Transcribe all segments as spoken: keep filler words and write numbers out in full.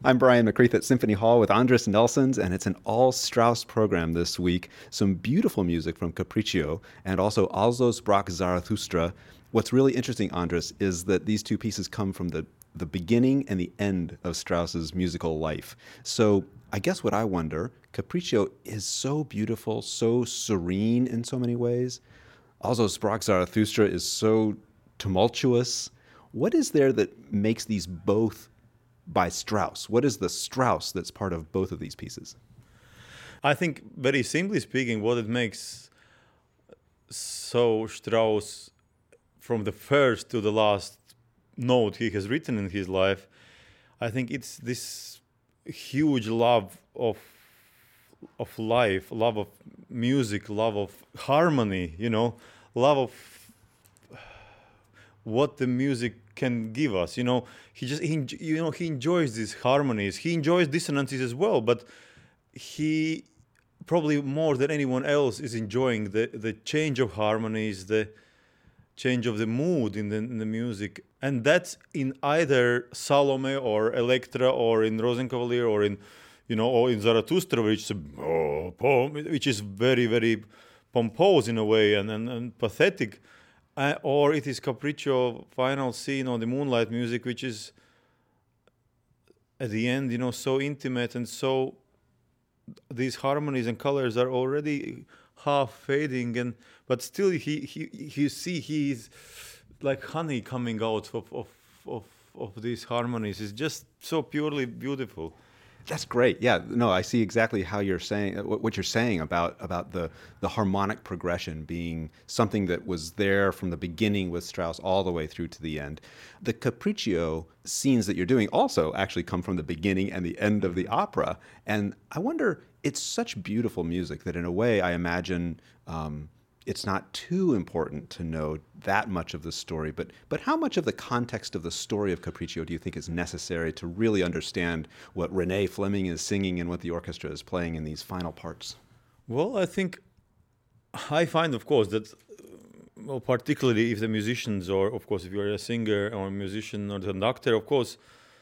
I'm Brian McCreath at Symphony Hall with Andres Nelsons, and it's an all Strauss program this week. Some beautiful music from Capriccio and also Also sprach Zarathustra. What's really interesting, Andres, is that these two pieces come from the, the beginning and the end of Strauss's musical life. So I guess what I wonder, Capriccio is so beautiful, so serene in so many ways. Also sprach Zarathustra is so tumultuous. What is there that makes these both by Strauss? What is the Strauss that's part of both of these pieces? I think, very simply speaking, what it makes so Strauss from the first to the last note he has written in his life, I think it's this huge love of of life, love of music, love of harmony, you know, love of what the music can give us. You know, he just he, you know he enjoys these harmonies. He enjoys dissonances as well, but he probably more than anyone else is enjoying the the change of harmonies, the change of the mood in the, in the music, and that's in either Salome or Electra or in Rosenkavalier or in you know or in Zarathustra, which is a, oh, poem, which is very very pompous in a way and and, and pathetic. Uh, or it is Capriccio final scene on the Moonlight music, which is at the end, you know, so intimate and so these harmonies and colors are already half fading, and but still he he you see he's like honey coming out of of of, of these harmonies. It's just so purely beautiful. That's great. Yeah, no, I see exactly how you're saying what you're saying about about the the harmonic progression being something that was there from the beginning with Strauss all the way through to the end. The Capriccio scenes that you're doing also actually come from the beginning and the end of the opera, and I wonder, it's such beautiful music that in a way I imagine um, it's not too important to know that much of the story, but but how much of the context of the story of Capriccio do you think is necessary to really understand what Renee Fleming is singing and what the orchestra is playing in these final parts? Well, I think I find, of course, that well, particularly if the musicians, or of course, if you're a singer or a musician or a conductor, of course,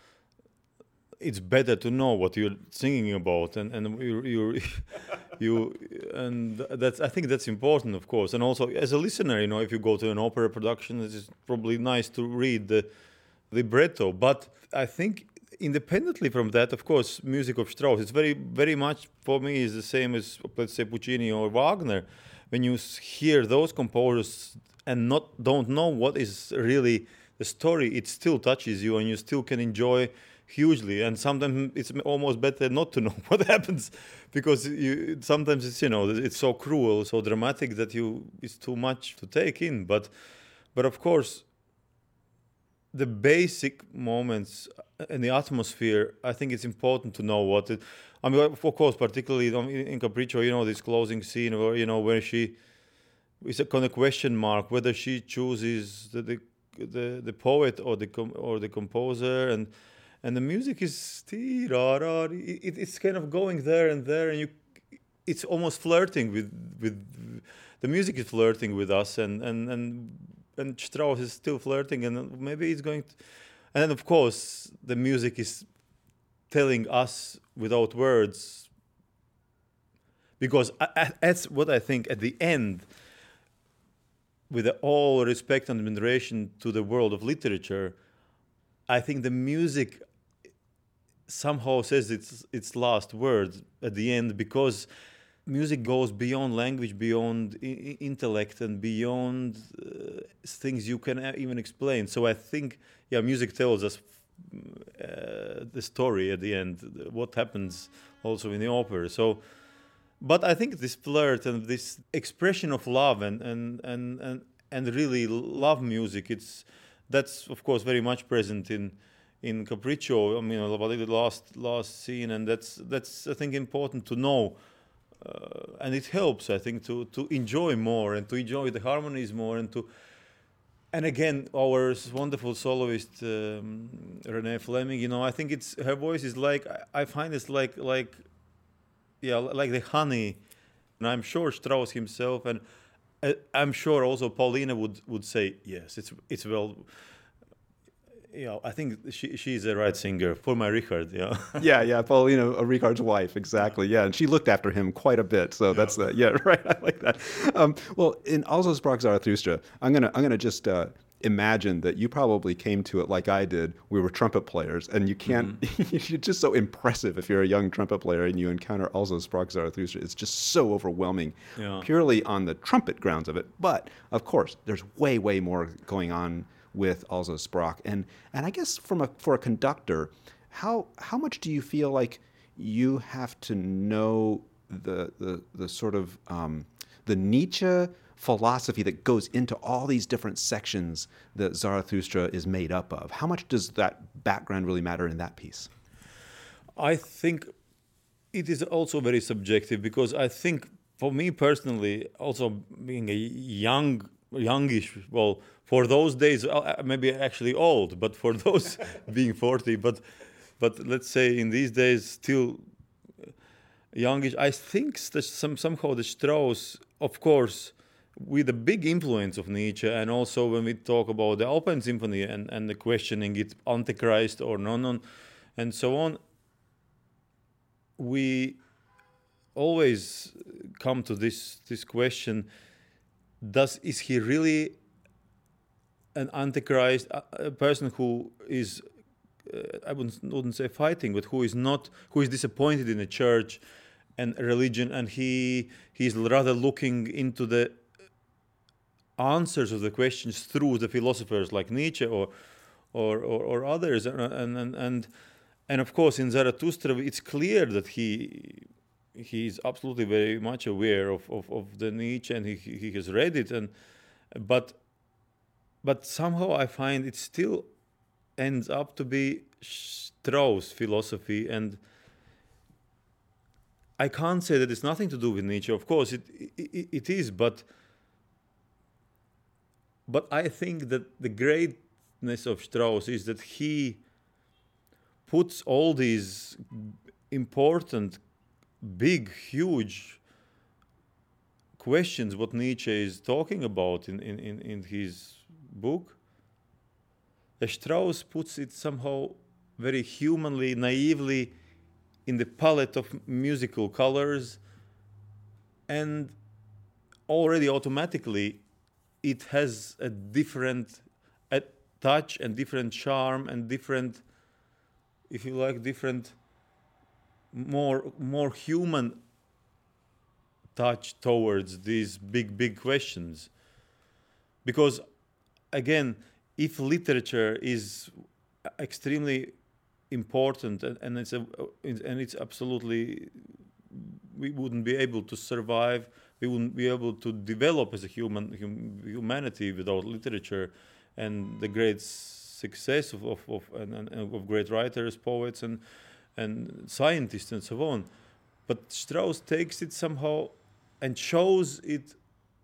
it's better to know what you're singing about, and and you you you and that's I think that's important, of course, and also as a listener, you know, if you go to an opera production, it's probably nice to read the libretto. But I think independently from that, of course, music of Strauss, it's very very much for me is the same as, let's say, Puccini or Wagner. When you hear those composers and not don't know what is really the story, it still touches you, and you still can enjoy hugely. And sometimes it's almost better not to know what happens, because you sometimes it's you know it's so cruel, so dramatic that you it's too much to take in. But but of course, the basic moments and the atmosphere, I think it's important to know what it. I mean, of course, particularly in Capriccio, you know, this closing scene where you know where she it's a kind of question mark whether she chooses the the the, the poet or the com, or the composer, and. And the music is it, it's kind of going there and there, and you, it's almost flirting with with the music is flirting with us, and and and, and Strauss is still flirting, and maybe it's going to, and then of course the music is telling us without words, because I, I, that's what I think at the end, with all respect and admiration to the world of literature, I think the music somehow says its its last word at the end, because music goes beyond language, beyond I- intellect, and beyond uh, things you can even explain. So I think, yeah, music tells us uh, the story at the end, what happens also in the opera. So, but I think this flirt and this expression of love and and and and, and really love music, it's that's of course very much present in. in Capriccio, I mean, the last last scene, and that's that's I think important to know, uh, and it helps, I think, to to enjoy more and to enjoy the harmonies more, and to, and again, our wonderful soloist um, Renee Fleming, you know, I think it's her voice is like I find it's like like, yeah, like the honey, and I'm sure Strauss himself, and I'm sure also Paulina would would say yes, it's it's well. Yeah, I think she she's a right singer for my Richard. Yeah. Yeah, yeah, Paulina Ricard's wife, exactly. Yeah, and she looked after him quite a bit. So that's uh, yeah, right. I like that. Um, well, in Also Sprach Zarathustra, I'm gonna I'm gonna just uh, imagine that you probably came to it like I did. We were trumpet players, and you can't. Mm-hmm. You're just so impressive if you're a young trumpet player and you encounter Also Sprach Zarathustra. It's just so overwhelming, Yeah. purely on the trumpet grounds of it. But of course, there's way way more going on with Also Sprach, and and I guess from a for a conductor, how how much do you feel like you have to know the the the sort of um, the Nietzsche philosophy that goes into all these different sections that Zarathustra is made up of? How much does that background really matter in that piece? I think it is also very subjective, because I think for me personally, also being a young youngish, well, for those days, maybe actually old, but for those being forty, but but let's say in these days still youngish, I think that some somehow the Strauss, of course, with a big influence of Nietzsche, and also when we talk about the Open Symphony and, and the questioning it Antichrist or non, and so on, we always come to this this question: Does is he really an Antichrist, a, a person who is, uh, I wouldn't, wouldn't say fighting, but who is not, who is disappointed in the church and religion, and he he's rather looking into the answers of the questions through the philosophers like Nietzsche or or or, or others, and and and and of course in Zarathustra it's clear that he he is absolutely very much aware of, of, of the Nietzsche, and he he has read it, and but but somehow I find it still ends up to be Strauss philosophy, and I can't say that it's nothing to do with Nietzsche. Of course it it, it is, but but I think that the greatness of Strauss is that he puts all these important, big, huge questions what Nietzsche is talking about in, in, in, in his book. The Strauss puts it somehow very humanly, naively in the palette of musical colors, and already automatically it has a different a touch and different charm and different, if you like, different more more human touch towards these big big questions. Because again, if literature is extremely important, and, and it's a, and it's absolutely, we wouldn't be able to survive, we wouldn't be able to develop as a human hum, humanity without literature and the great success of of, of, and, and of great writers, poets, and and scientists and so on. But Strauss takes it somehow and shows it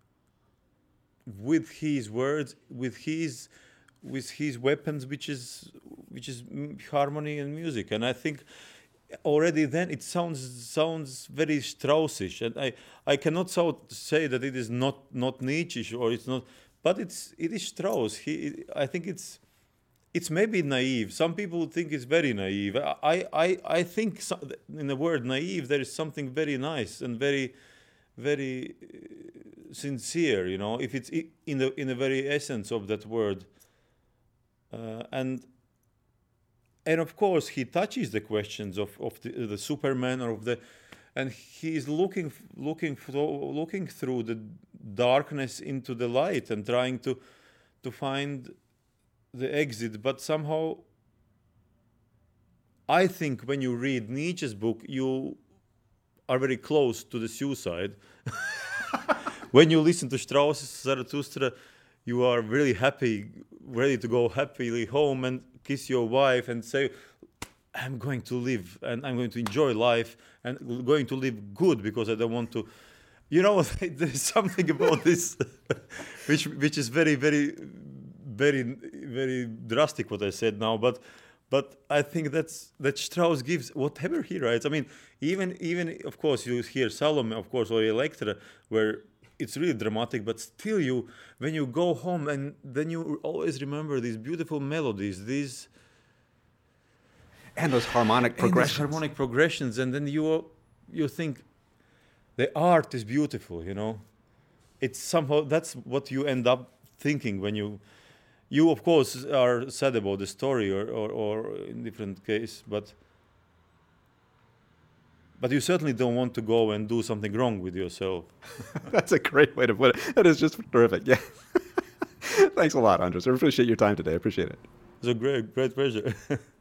with his words, with his with his weapons, which is which is harmony and music. And I think already then it sounds sounds very Straussish, and I I cannot so say that it is not not Nietzsche or it's not, but it's it is Strauss. He I think it's it's maybe naive. Some people think it's very naive. I I I think so, in the word naive there is something very nice and very very sincere. You know, if it's in the in the very essence of that word. Uh, and and of course he touches the questions of of the, the Superman, or of the, and he's looking looking looking through the darkness into the light and trying to to find the exit. But somehow I think when you read Nietzsche's book, you are very close to the suicide. When you listen to Strauss's Zarathustra, you are really happy, ready to go happily home and kiss your wife and say, I'm going to live and I'm going to enjoy life and going to live good because I don't want to, you know, there's something about this which which is very, very, very, very drastic what I said now, but but I think that's that Strauss gives whatever he writes. I mean, even even of course you hear Salome, of course, or Electra, where it's really dramatic, but still you, when you go home and then you always remember these beautiful melodies, these and those harmonic and progressions. these harmonic progressions, and then you you think the art is beautiful, you know. It's somehow, that's what you end up thinking when you, you of course are sad about the story or, or, or in different case, but but you certainly don't want to go and do something wrong with yourself. That's a great way to put it. That is just terrific. Yeah. Thanks a lot, Andras. I appreciate your time today. I appreciate it. It's a great, great pleasure.